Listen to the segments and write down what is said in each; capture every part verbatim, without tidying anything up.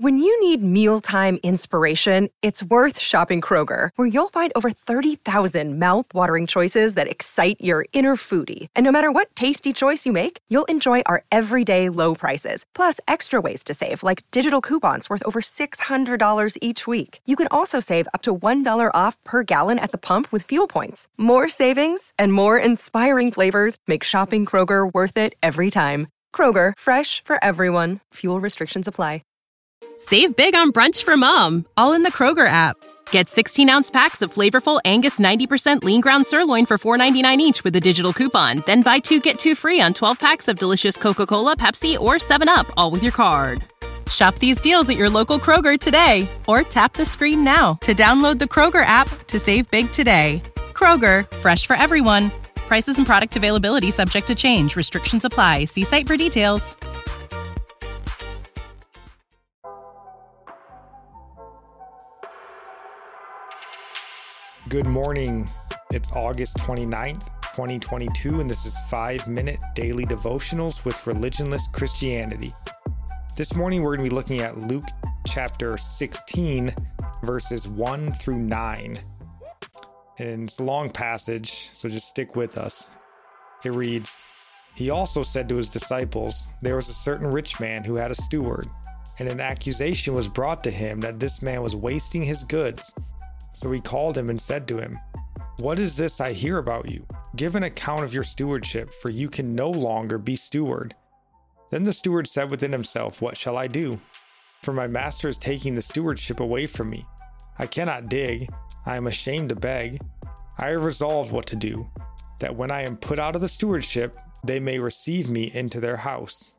When you need mealtime inspiration, it's worth shopping Kroger, where you'll find over thirty thousand mouth-watering choices that excite your inner foodie. And no matter what tasty choice you make, you'll enjoy our everyday low prices, plus extra ways to save, like digital coupons worth over six hundred dollars each week. You can also save up to one dollar off per gallon at the pump with fuel points. More savings and more inspiring flavors make shopping Kroger worth it every time. Kroger, fresh for everyone. Fuel restrictions apply. Save big on brunch for mom, all in the Kroger app. Get sixteen-ounce packs of flavorful Angus ninety percent lean ground sirloin for four ninety-nine each with a digital coupon. Then buy two, get two free on twelve packs of delicious Coca-Cola, Pepsi, or seven up, all with your card. Shop these deals at your local Kroger today, or tap the screen now to download the Kroger app to save big today. Kroger, fresh for everyone. Prices and product availability subject to change. Restrictions apply. See site for details. Good morning. It's August twenty-ninth, twenty twenty-two, and this is five minute Daily Devotionals with Religionless Christianity. This morning, we're going to be looking at Luke chapter sixteen, verses one through nine. And it's a long passage, so just stick with us. It reads, "He also said to his disciples, 'There was a certain rich man who had a steward, and an accusation was brought to him that this man was wasting his goods. So he called him and said to him, "What is this I hear about you? Give an account of your stewardship, for you can no longer be steward." Then the steward said within himself, "What shall I do? For my master is taking the stewardship away from me. I cannot dig. I am ashamed to beg. I have resolved what to do, that when I am put out of the stewardship, they may receive me into their house."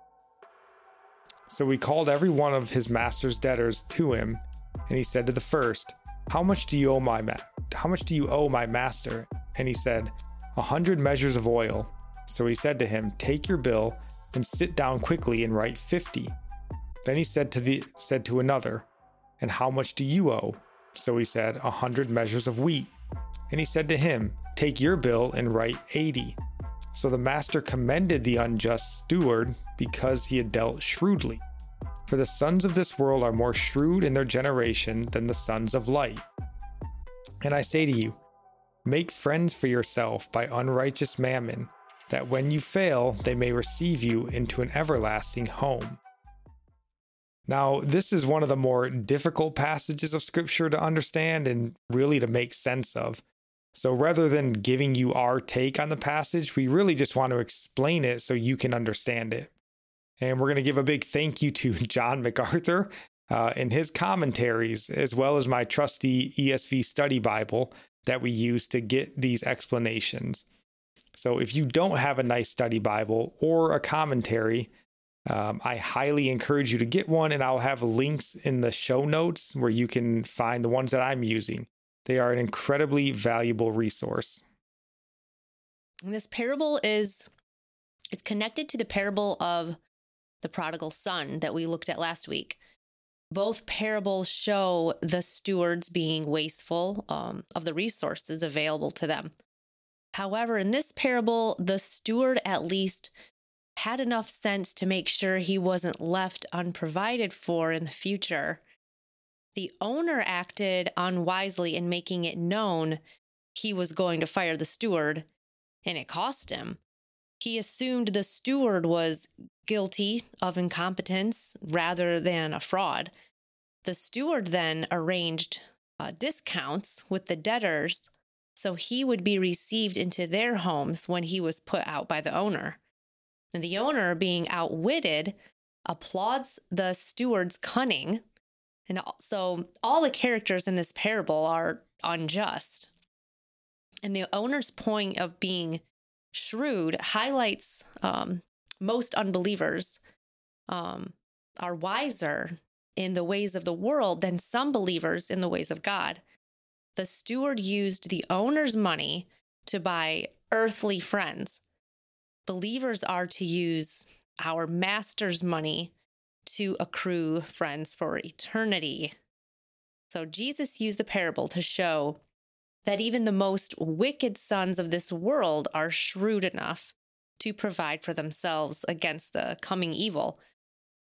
So he called every one of his master's debtors to him, and he said to the first, How much do you owe my ma- how much do you owe my master? And he said, "A hundred measures of oil." So he said to him, "Take your bill and sit down quickly and write fifty." Then he said to the said to another, "And how much do you owe?" So he said, "A hundred measures of wheat." And he said to him, "Take your bill and write eighty." So the master commended the unjust steward because he had dealt shrewdly. For the sons of this world are more shrewd in their generation than the sons of light. And I say to you, make friends for yourself by unrighteous mammon, that when you fail, they may receive you into an everlasting home. Now, this is one of the more difficult passages of Scripture to understand and really to make sense of. So rather than giving you our take on the passage, we really just want to explain it so you can understand it. And we're going to give a big thank you to John MacArthur uh, and his commentaries, as well as my trusty E S V study Bible that we use to get these explanations. So if you don't have a nice study Bible or a commentary, um, I highly encourage you to get one, and I'll have links in the show notes where you can find the ones that I'm using. They are an incredibly valuable resource. And this parable is, it's connected to the parable of the prodigal son that we looked at last week. Both parables show the stewards being wasteful um, of the resources available to them. However, in this parable, the steward at least had enough sense to make sure he wasn't left unprovided for in the future. The owner acted unwisely in making it known he was going to fire the steward, and it cost him. He assumed the steward was guilty of incompetence rather than a fraud. The steward then arranged uh, discounts with the debtors so he would be received into their homes when he was put out by the owner. And the owner, being outwitted, applauds the steward's cunning. And so all the characters in this parable are unjust. And the owner's point of being shrewd highlights um, most unbelievers um, are wiser in the ways of the world than some believers in the ways of God. The steward used the owner's money to buy earthly friends. Believers are to use our master's money to accrue friends for eternity. So Jesus used the parable to show that even the most wicked sons of this world are shrewd enough to provide for themselves against the coming evil.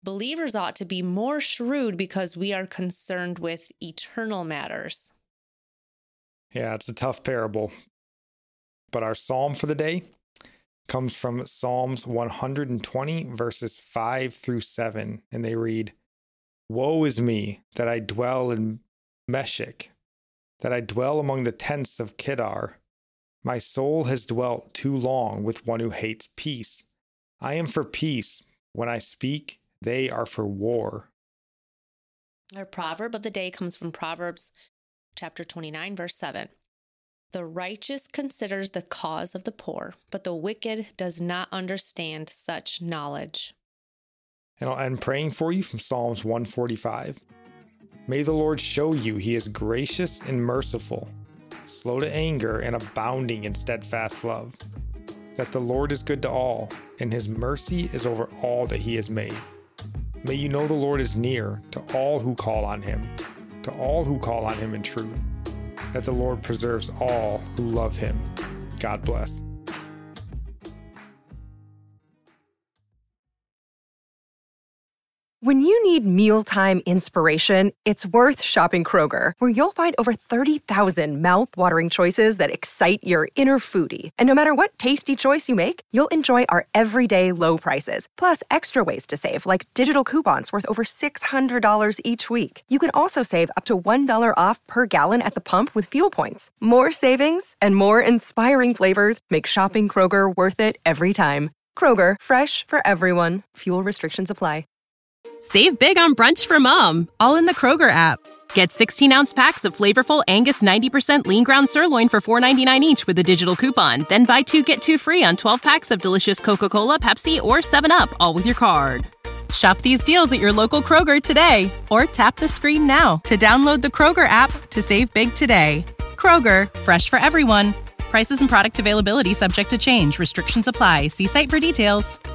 believers ought to be more shrewd because we are concerned with eternal matters. Yeah, it's a tough parable. But our psalm for the day comes from Psalms one hundred twenty, verses five through seven. And they read, "Woe is me that I dwell in Meshech, that I dwell among the tents of Kedar. My soul has dwelt too long with one who hates peace. I am for peace. When I speak, they are for war." Our proverb of the day comes from Proverbs chapter twenty-nine, verse seven. "The righteous considers the cause of the poor, but the wicked does not understand such knowledge." And I'll end praying for you from Psalms one forty-five. "May the Lord show you he is gracious and merciful, slow to anger and abounding in steadfast love. That the Lord is good to all, and his mercy is over all that he has made. May you know the Lord is near to all who call on him, to all who call on him in truth. That the Lord preserves all who love him." God bless. When you need mealtime inspiration, it's worth shopping Kroger, where you'll find over thirty thousand mouth-watering choices that excite your inner foodie. And no matter what tasty choice you make, you'll enjoy our everyday low prices, plus extra ways to save, like digital coupons worth over six hundred dollars each week. You can also save up to one dollar off per gallon at the pump with fuel points. More savings and more inspiring flavors make shopping Kroger worth it every time. Kroger, fresh for everyone. Fuel restrictions apply. Save big on brunch for mom, all in the Kroger app. Get sixteen-ounce packs of flavorful Angus ninety percent lean ground sirloin for four ninety-nine each with a digital coupon. Then buy two, get two free on twelve packs of delicious Coca-Cola, Pepsi, or seven up, all with your card. Shop these deals at your local Kroger today, or tap the screen now to download the Kroger app to save big today. Kroger, fresh for everyone. Prices and product availability subject to change. Restrictions apply. See site for details.